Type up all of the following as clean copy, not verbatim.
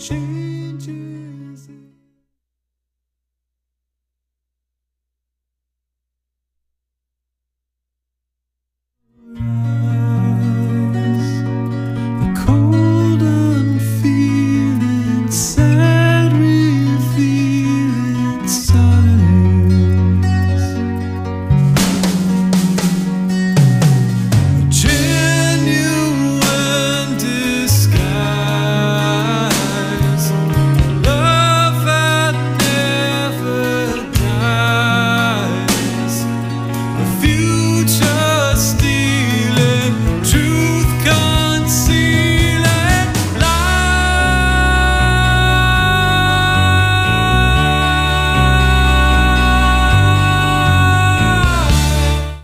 changes. The cold unfeeling, sad revealing silence. A genuine disguise. Love that never dies. The future stealing, truth concealing lies.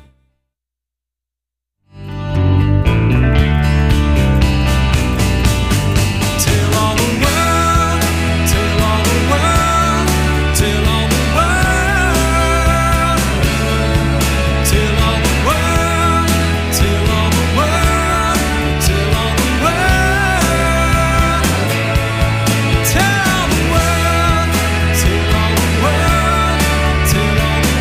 Tell all the world, tell all the world, tell all the world, tell all the world, tell all the world, tell all the world, tell the world, tell all the world, tell all the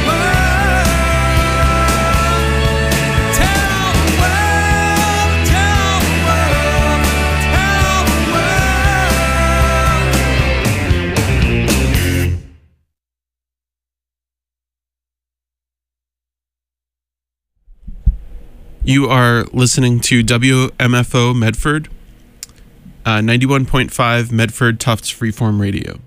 world, tell the world, tell the world, tell the world. You are listening to WMFO Medford, 91.5 Medford Tufts Freeform Radio.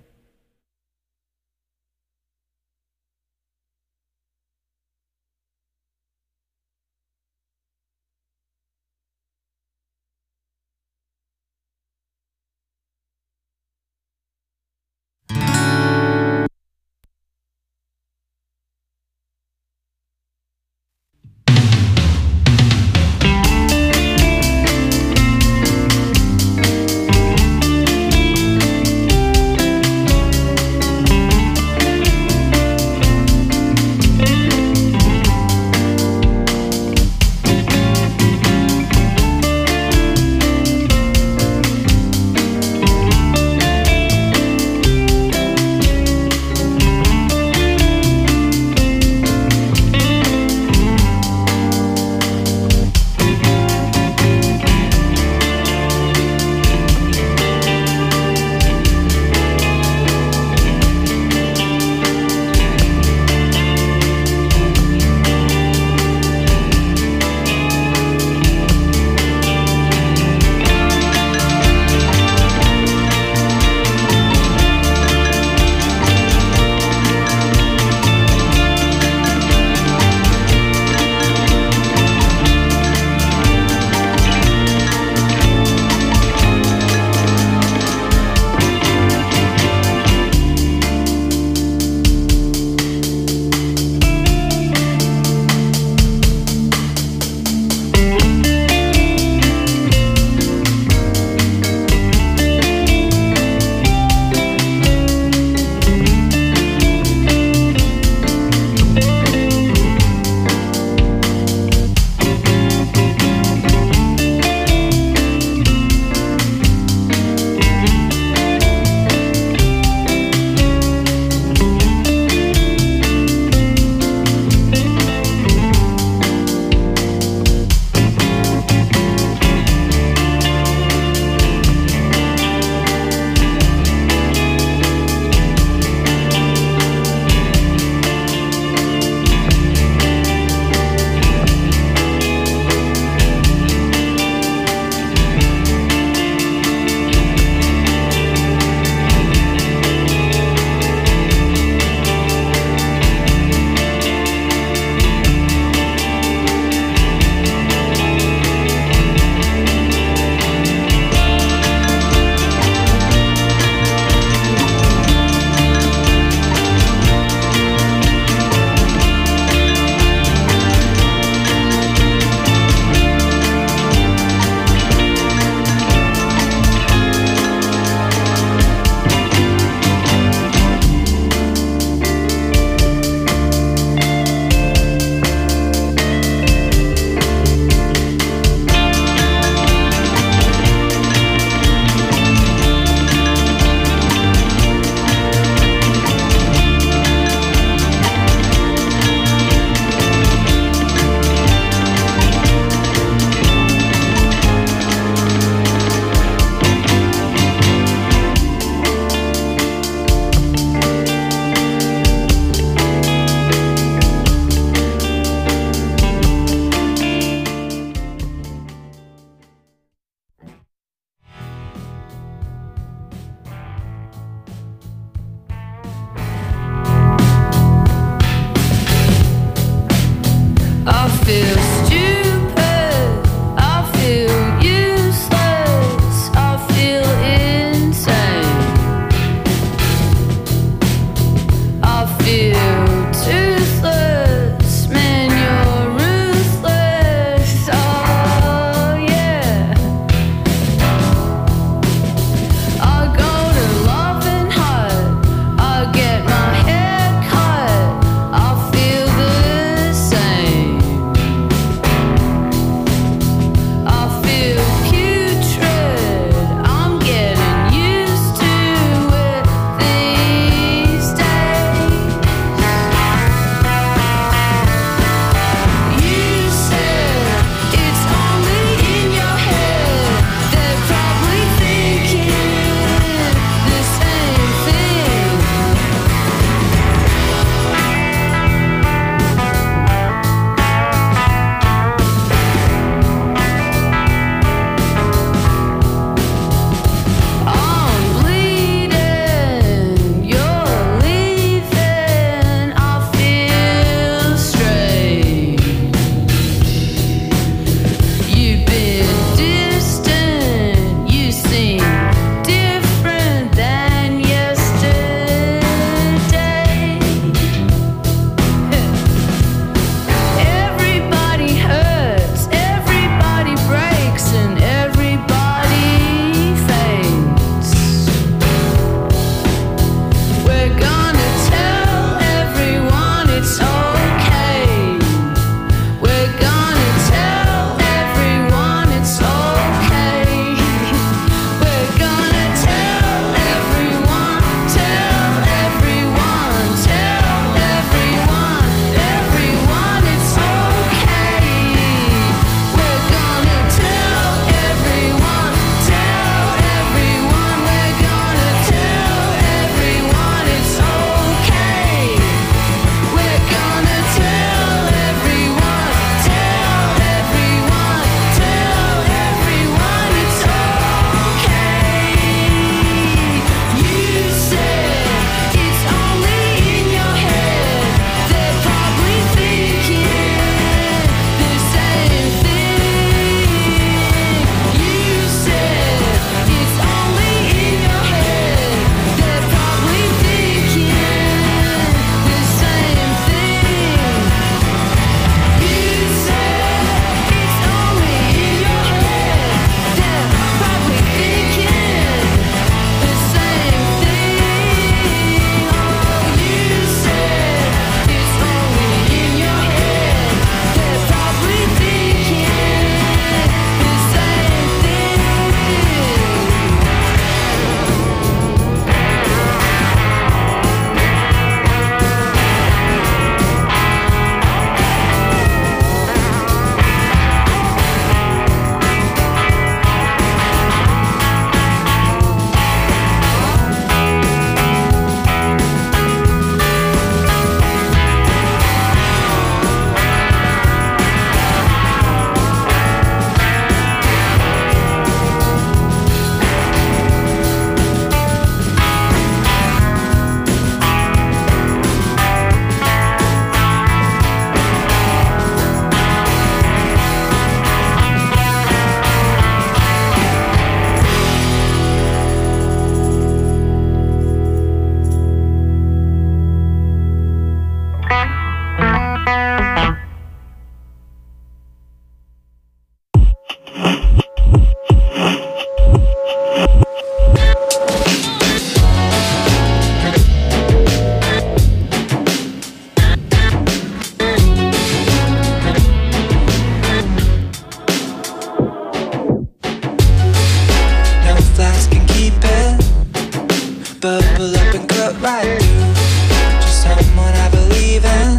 bubble up and cut right through. Just someone I believe in.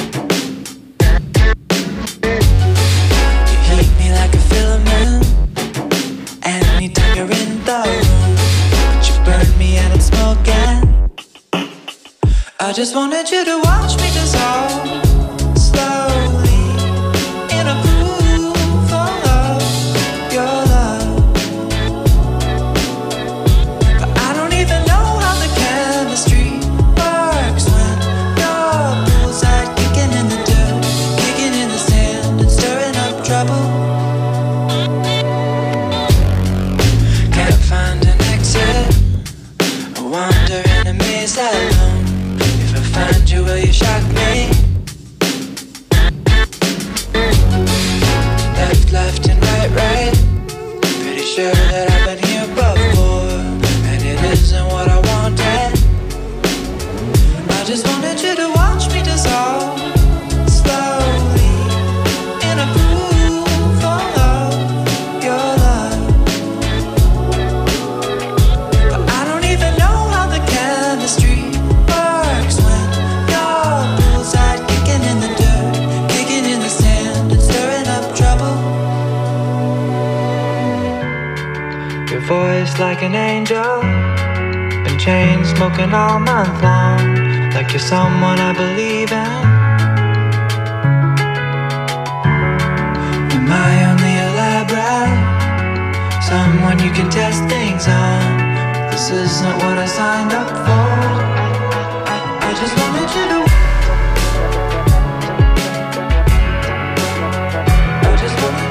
You heat me like a filament. Anytime you're in the room, but you burn me and I'm smoking. I just wanted you to watch me dissolve slowly in a pool full of your love. But I don't even know how the chemistry works when your poolside kicking in the dirt, kicking in the sand and stirring up trouble. Can't find an exit. I wander in a maze alone. If I find you, will you shock me? Left and right. Pretty sure that I've been here before, and it isn't what I wanted. I just wanted you to watch me dissolve slowly in a pool full of your love. But I don't even know how the chemistry works when your poolside kicking in the dirt, kicking in the sand and stirring up trouble. Your voice like an angel, been chain smoking all month long, like you're someone I believe in. Am I only elaborate? Someone you can test things on. This isn't what I signed up for. I just wanted you to. I just wanted.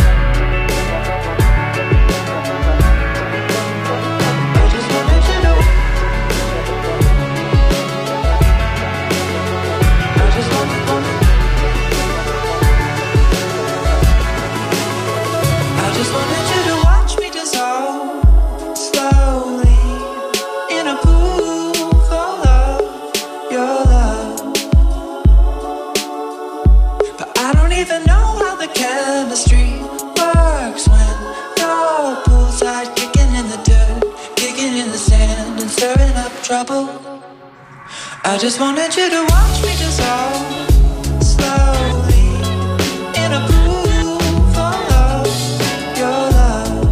I just wanted you to watch me dissolve slowly in a pool full of your love.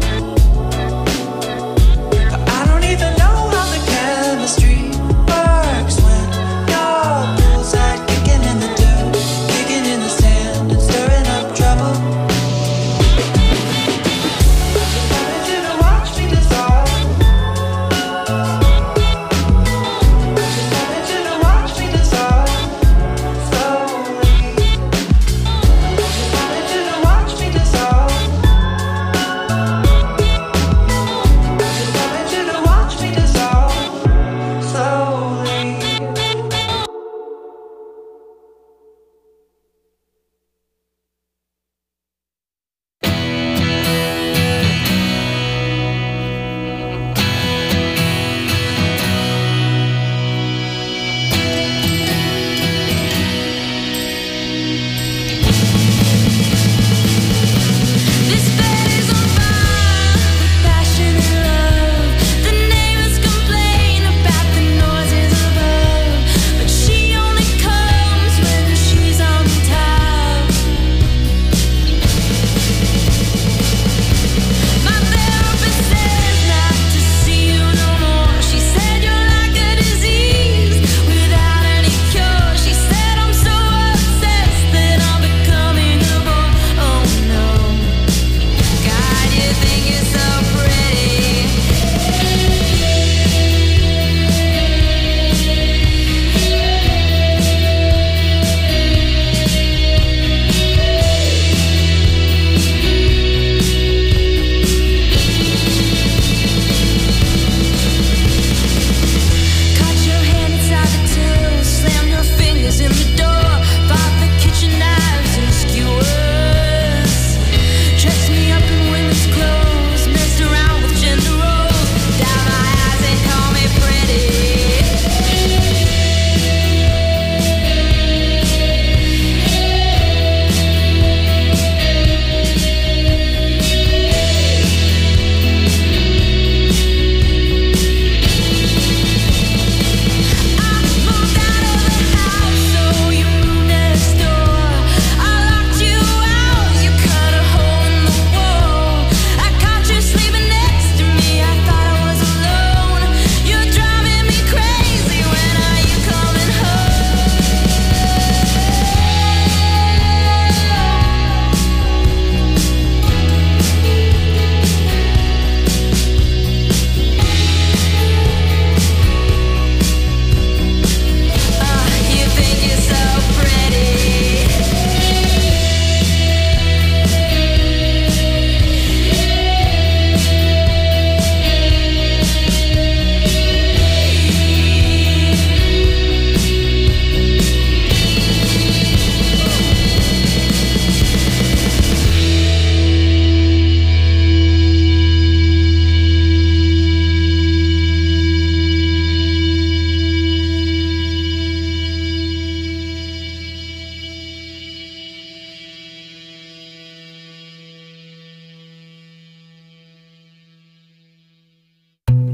But I don't even know how the chemistry works when your poolside kicking in the dirt, kicking in the sand and stirring up trouble. I just wanted you to watch me dissolve.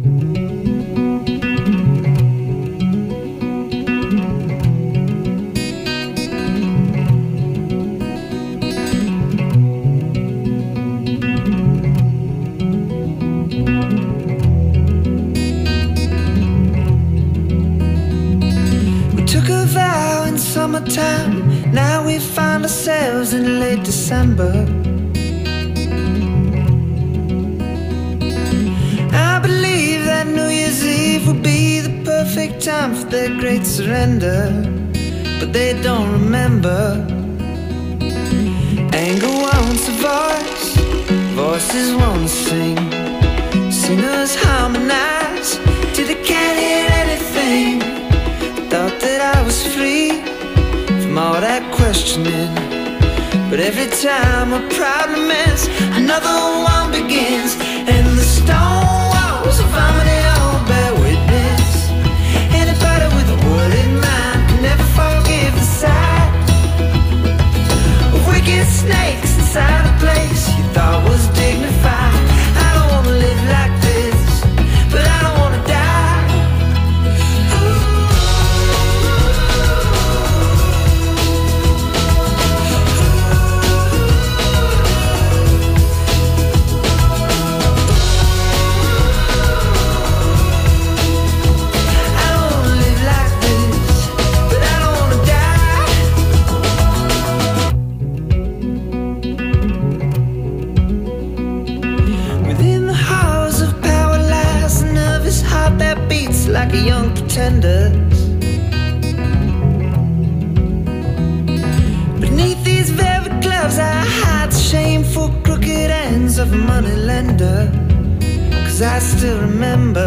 Summertime, now we find ourselves in late December. I believe that New Year's Eve will be the perfect time for their great surrender, but they don't remember. Anger wants a voice, voices want to sing, singers harmonize till they can't hear anything. Thought that I was free from all that questioning, but every time a problem ends, another one begins, and the stone walls of harmony all bear witness. Anybody with a worded mind can never forgive the sight of wicked snakes inside a place you thought was dignified. I don't wanna live like this, but I don't wanna die. Like a young pretender. Beneath these velvet gloves I hide the shameful crooked ends of a money lender. 'Cause I still remember.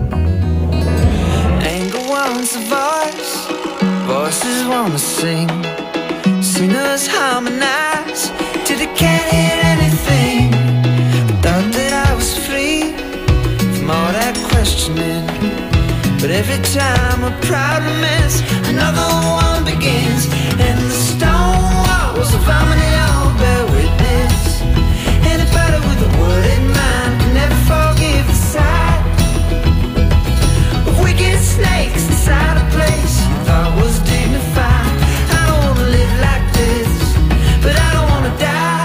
Anger wants a voice, voices wanna sing, singers harmonize till they can't hear anything. Thought that I was free from all that questioning, but every time a problem ends, another one begins, and the stone walls of harmony all bear witness. Anybody with a word in mind can never forgive the sight of wicked snakes inside a place you thought was dignified. I don't wanna live like this, but I don't wanna die.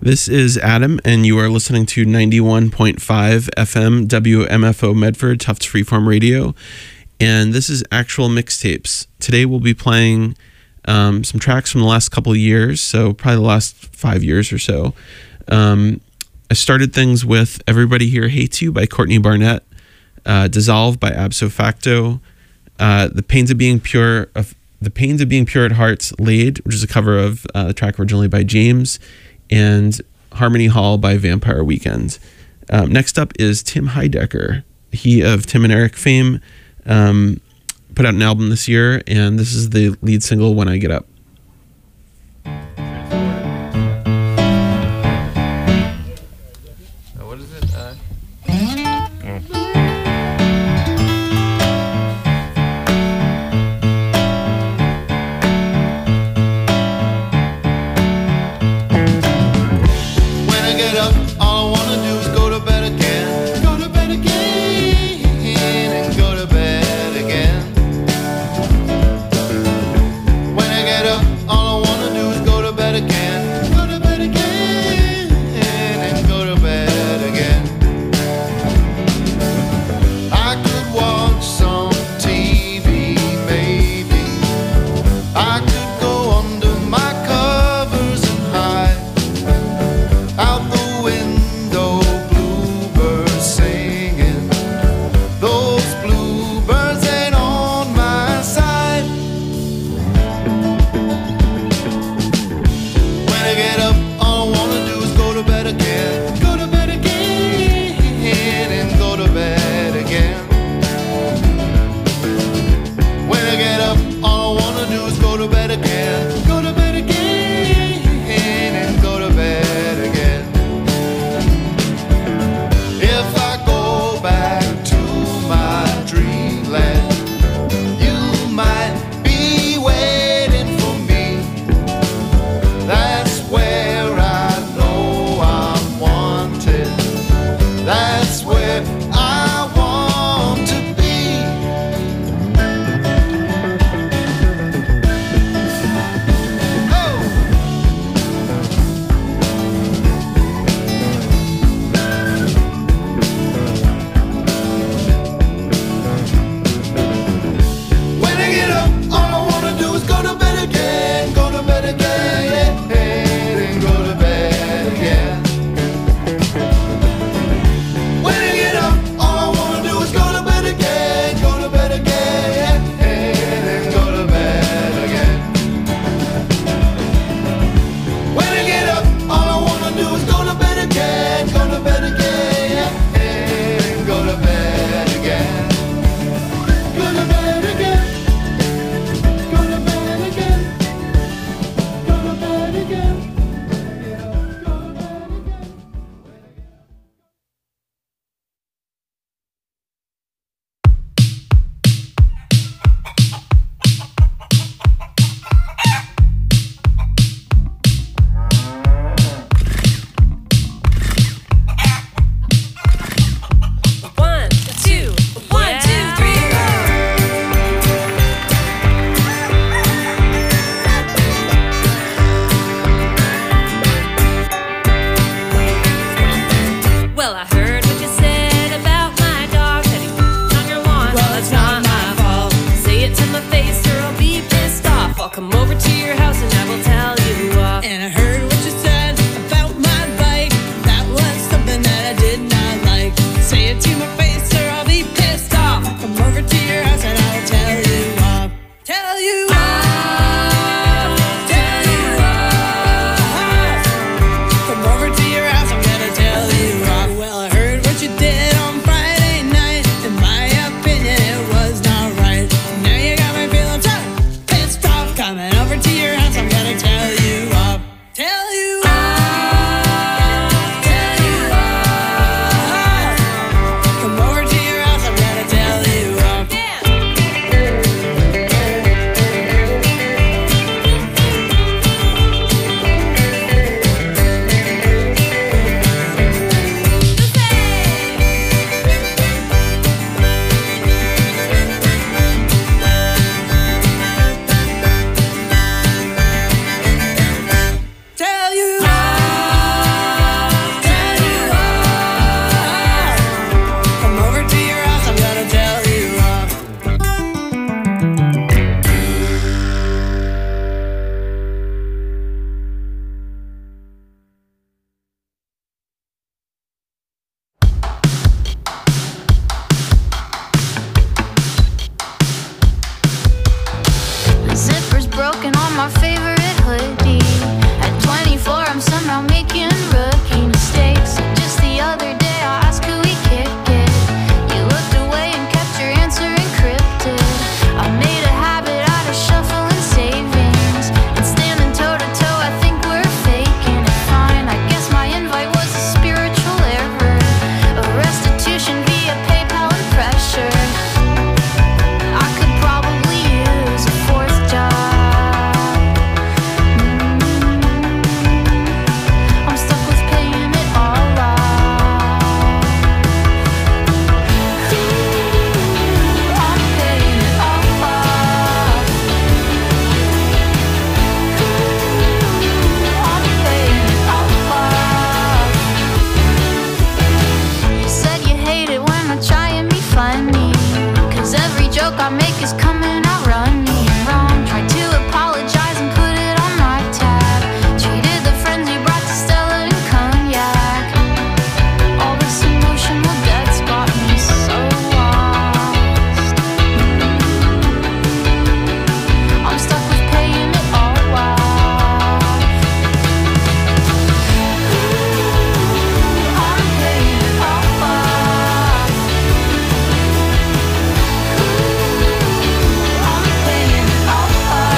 This is Adam, and you are listening to 91.5 FM WMFO Medford, Tufts Freeform Radio. And this is actual mixtapes. Today we'll be playing some tracks from the last couple of years, so probably the last 5 years or so. I started things with Everybody Here Hates You by Courtney Barnett, Dissolve by Abso Facto, The Pains of Being Pure at Heart's Laid, which is a cover of the track originally by James, and Harmony Hall by Vampire Weekend. Next up is Tim Heidecker. He of Tim and Eric fame put out an album this year, and this is the lead single, When I Get Up. What is it? When I get up, all I wanna do is go to bed again. Go to bed again, and go to bed again. When I get up, my favorite hoodie. At 24, I'm somehow making rookie mistakes. Just the other day, I asked, could we kick it? You looked away and kept your answer encrypted. I made a habit out of shuffling savings and standing toe to toe. I think we're faking it fine. I guess my invite was a spiritual error, a restitution via PayPal and pressure. I could probably use a fourth job. I'm stuck with paying it all off. I'm paying it all off. I'm paying it all off. You said you hate it when I try and be funny, 'cause every joke I make is coming out runny and wrong. Tried to apologize and put it on my tab. Treated the friends you brought to Stella and cognac. All this emotional debt's got me so lost. I'm stuck with paying it all off. I'm paying it all off. I'm paying it all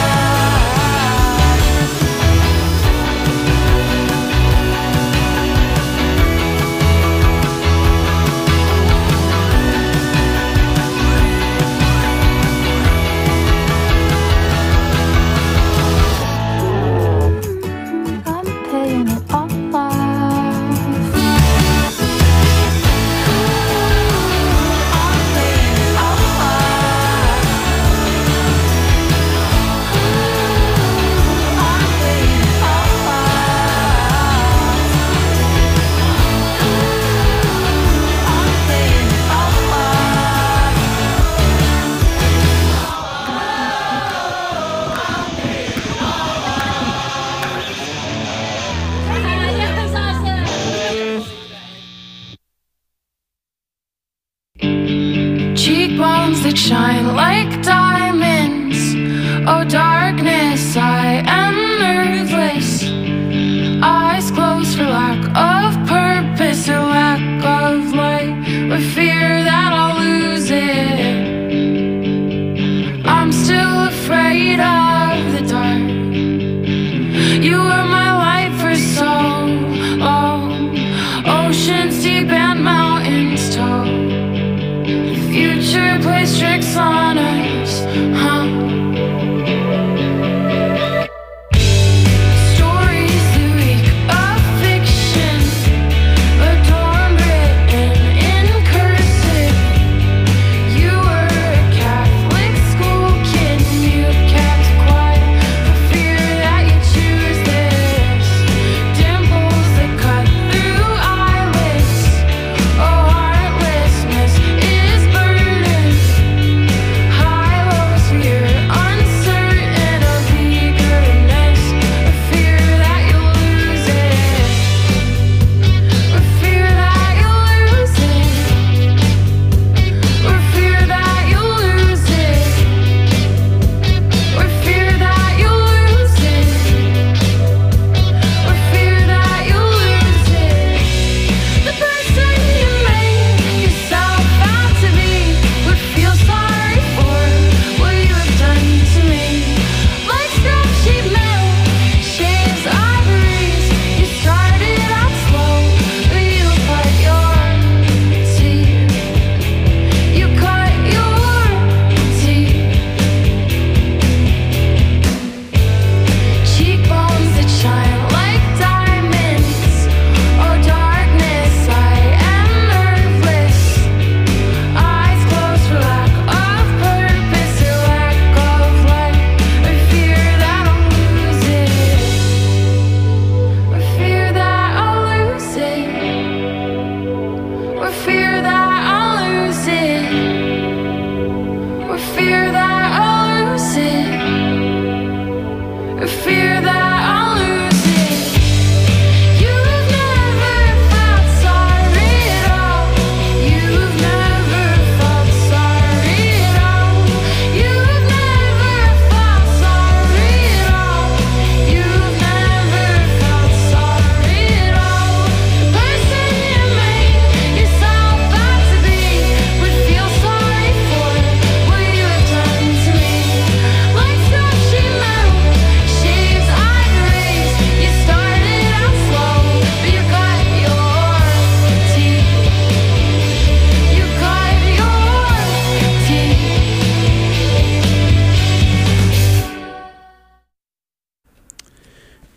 I'm paying it all off. I'm paying it all off. I'm paying it all off. I'm paying it all off. Cheekbones that shine like diamonds. Oh, darkness, I am nerveless. Eyes closed for lack of purpose or lack of light, with fear that I'll lose it. I'm still afraid of the dark. You were my light for so long. Oceans deep and mountains tall. Future plays tricks on us, huh?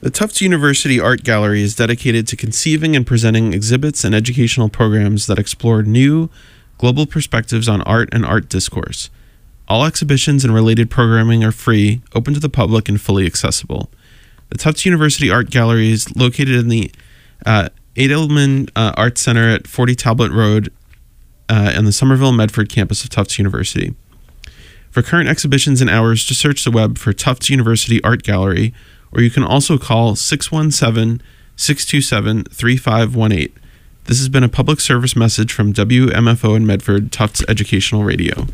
The Tufts University Art Gallery is dedicated to conceiving and presenting exhibits and educational programs that explore new, global perspectives on art and art discourse. All exhibitions and related programming are free, open to the public, and fully accessible. The Tufts University Art Gallery is located in the Edelman Arts Center at 40 Talbot Road in the Somerville Medford campus of Tufts University. For current exhibitions and hours, just search the web for Tufts University Art Gallery, or you can also call 617-627-3518. This has been a public service message from WMFO in Medford, Tufts Educational Radio.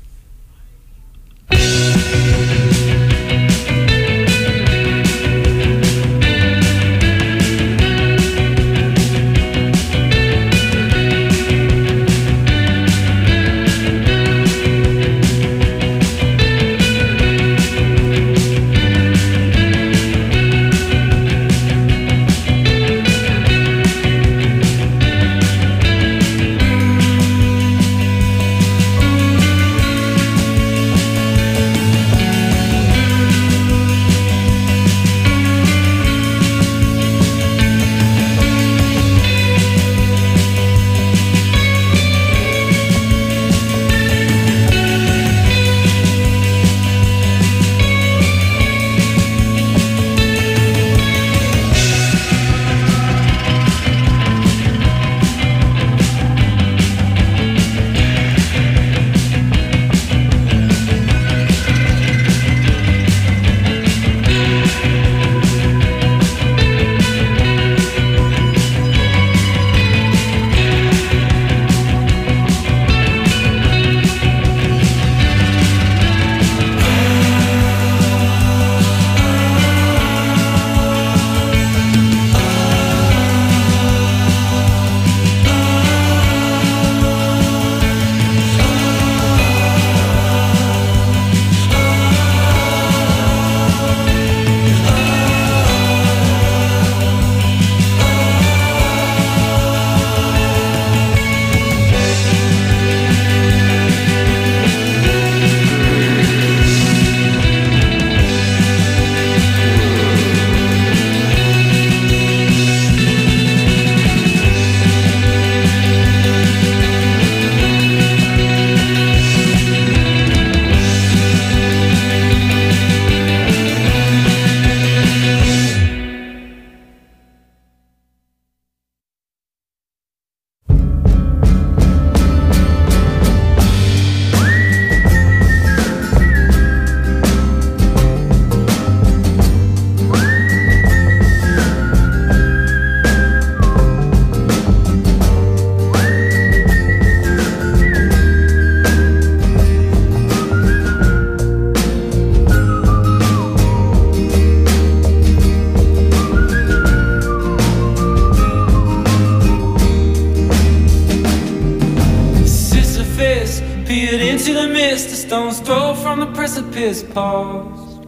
stone's throw from the precipice paused.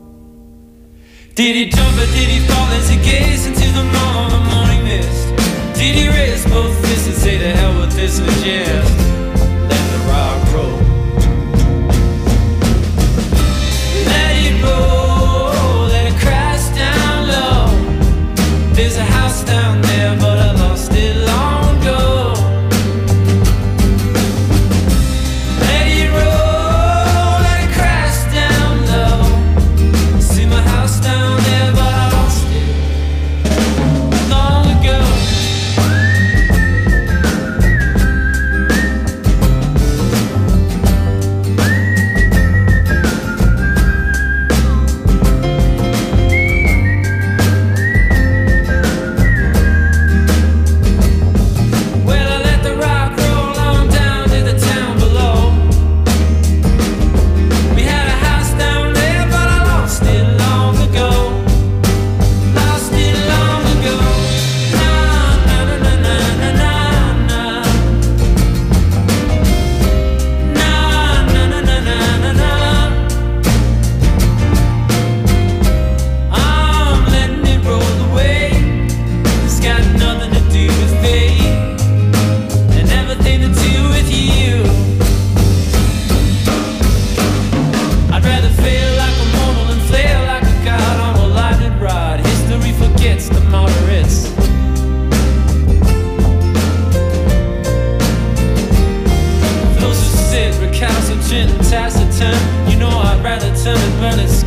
Did he jump or did he fall as he gazed into the morning mist? Did he raise both fists and say to hell with this and just let the rock roll? Let it roll, let it crash down low. There's a house down there but I lost it long ago.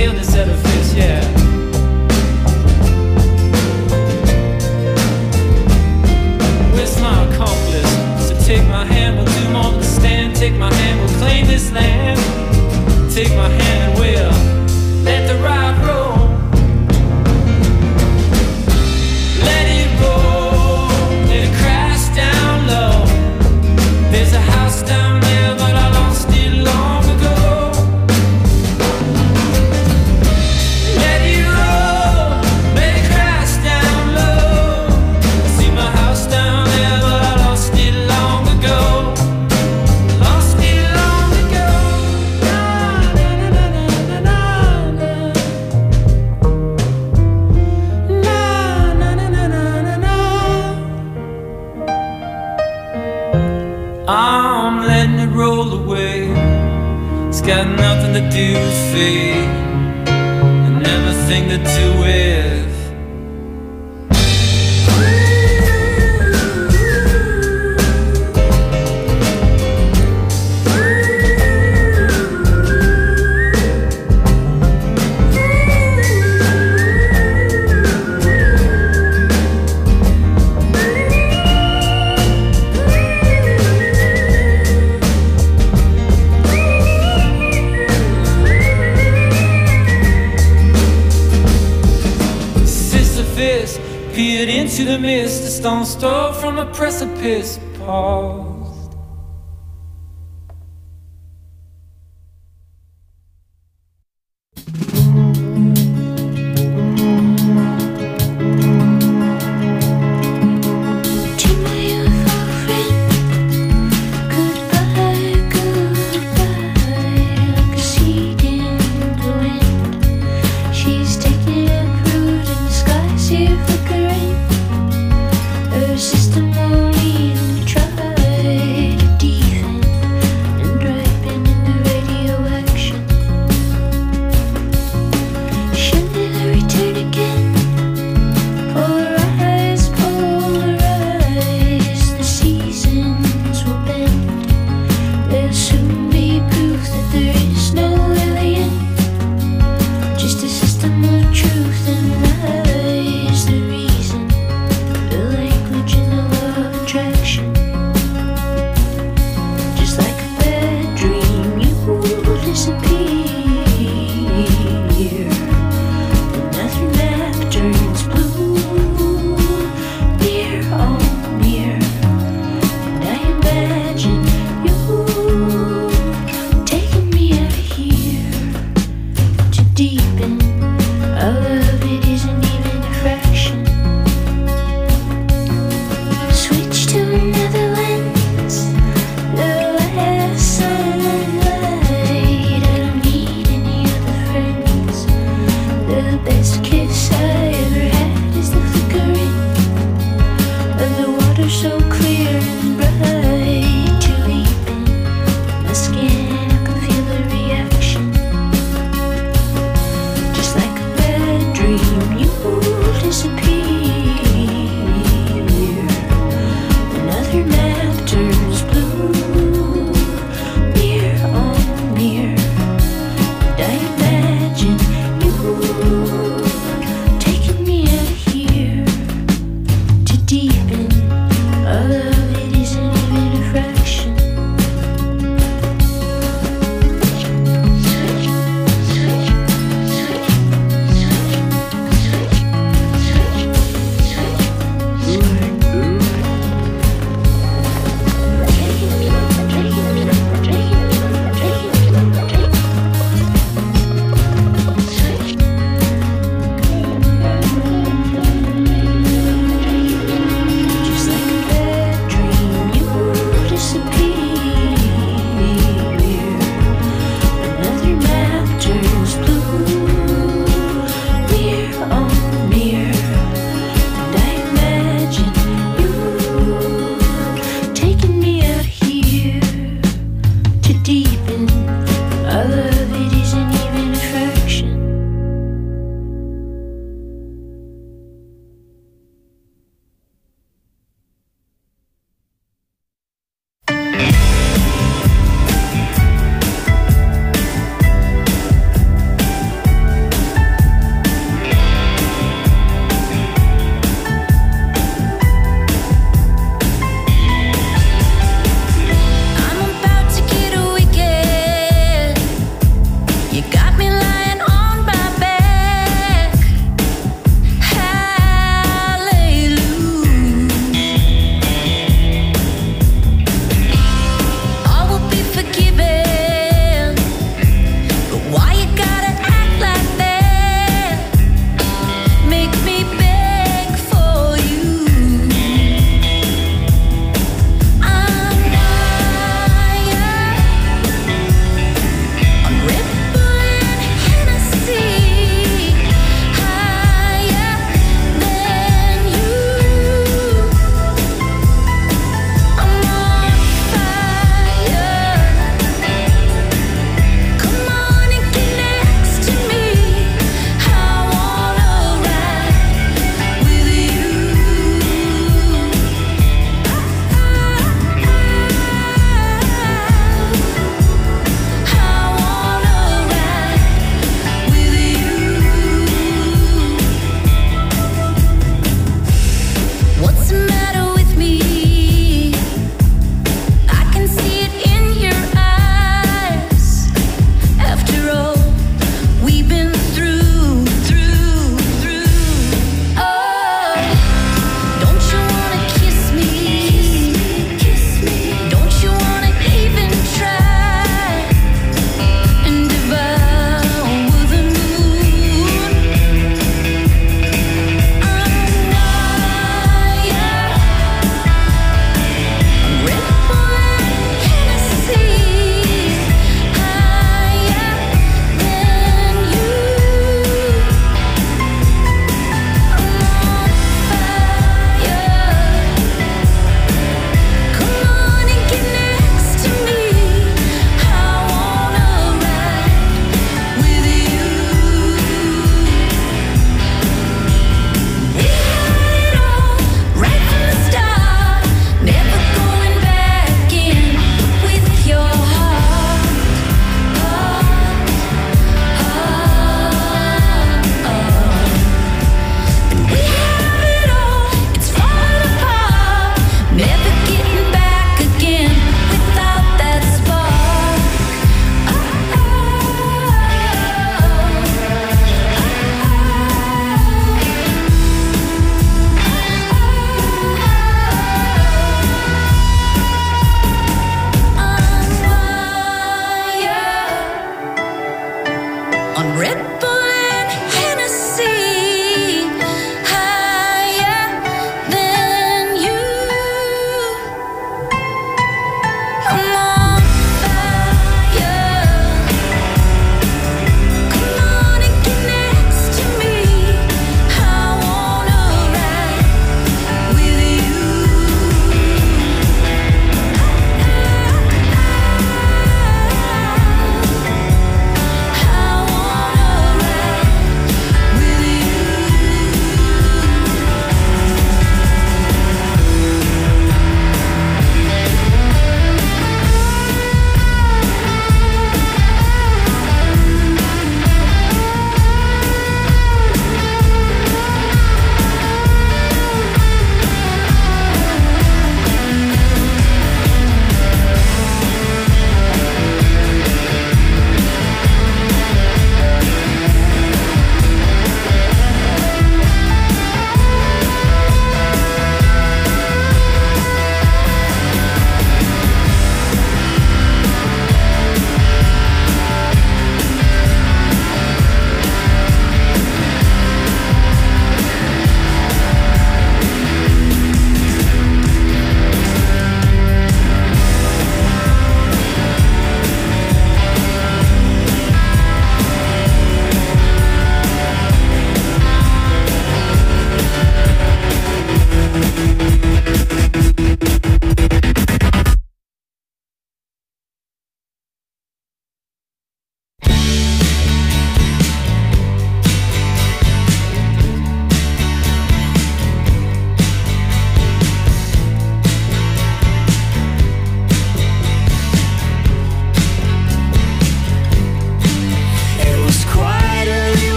scale this edifice, yeah. Where's my accomplice? So take my hand, we'll do more than stand. Take my hand, we'll claim this land. Take my hand and we'll let the ride roll. Let it roll, let it crash down low. There's a house down there, but I lost it long ago. Let it roll, let it crash down low. I see my house down there, but I lost it long ago. Lost it long ago. Na, na, na, na, na, na, na. Na, na, na, na, na, na, na. I'm letting it roll away. It's got nothing to do with fate and everything to do with Sisyphus peered into the mist, a stone's throw from a precipice paused. To my UFO friend, goodbye, goodbye. Like a seed in the wind, she's taking up root in the skies here flickering. Her system won't even try to deepen and ripen into radioaction. She'll never return again. Polarize, polarize. The seasons will bend. There'll soon be proof that there is no alien, just a system of truth and lies. The reason, the language, and the law of attraction. Just like a bad dream, you will disappear. Another map turns blue, near, oh near. And I imagine you taking me out of here to deepen. Our love, it isn't even a fraction. Switch to another lens, the last sunlight. I don't need any other friends. The best kiss I ever had is the flickering of the water, so clear and bright. To leap in my skin, I can feel the reaction. Just like a bad dream, you disappear. Another map turns blue, near, oh near. And I imagine you taking me out of here to deepen. Our love, it isn't even a fraction. Rippling Hennessy, higher than you. I'm on fire. Come on and get next to me. I wanna ride with you. I wanna ride with you.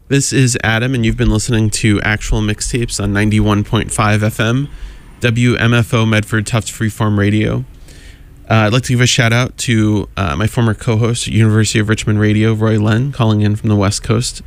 This is Adam, and you've been listening to Actual Mixtapes on 91.5 FM, WMFO Medford Tufts Freeform Radio. I'd like to give a shout out to my former co-host at University of Richmond Radio, Roy Len, calling in from the West Coast.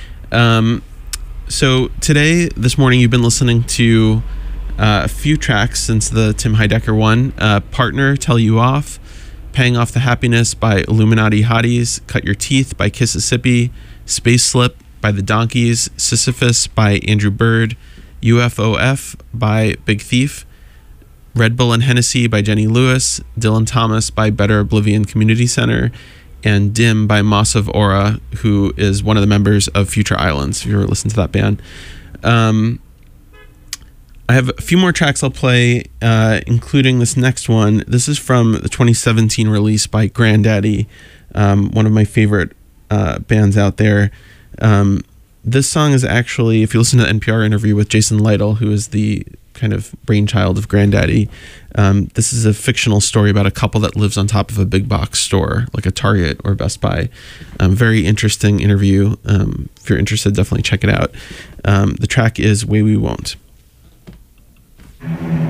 So today, this morning, you've been listening to a few tracks since the Tim Heidecker one. Partner, Tell You Off, Paying Off the Happiness by Illuminati Hotties, Cut Your Teeth by Kississippi, Space Slip by The Donkeys, Sisyphus by Andrew Bird, UFOF by Big Thief, Red Bull and Hennessy by Jenny Lewis, Dylan Thomas by Better Oblivion Community Center, and Dim by Moss of Aura, who is one of the members of Future Islands, if you ever listened to that band. I have a few more tracks I'll play, including this next one. This is from the 2017 release by Grandaddy, one of my favorite bands out there. This song is actually, if you listen to the NPR interview with Jason Lytle, who is the kind of brainchild of Grandaddy, this is a fictional story about a couple that lives on top of a big box store, like a Target or Best Buy. Very interesting interview. If you're interested, definitely check it out. The track is Way We Won't.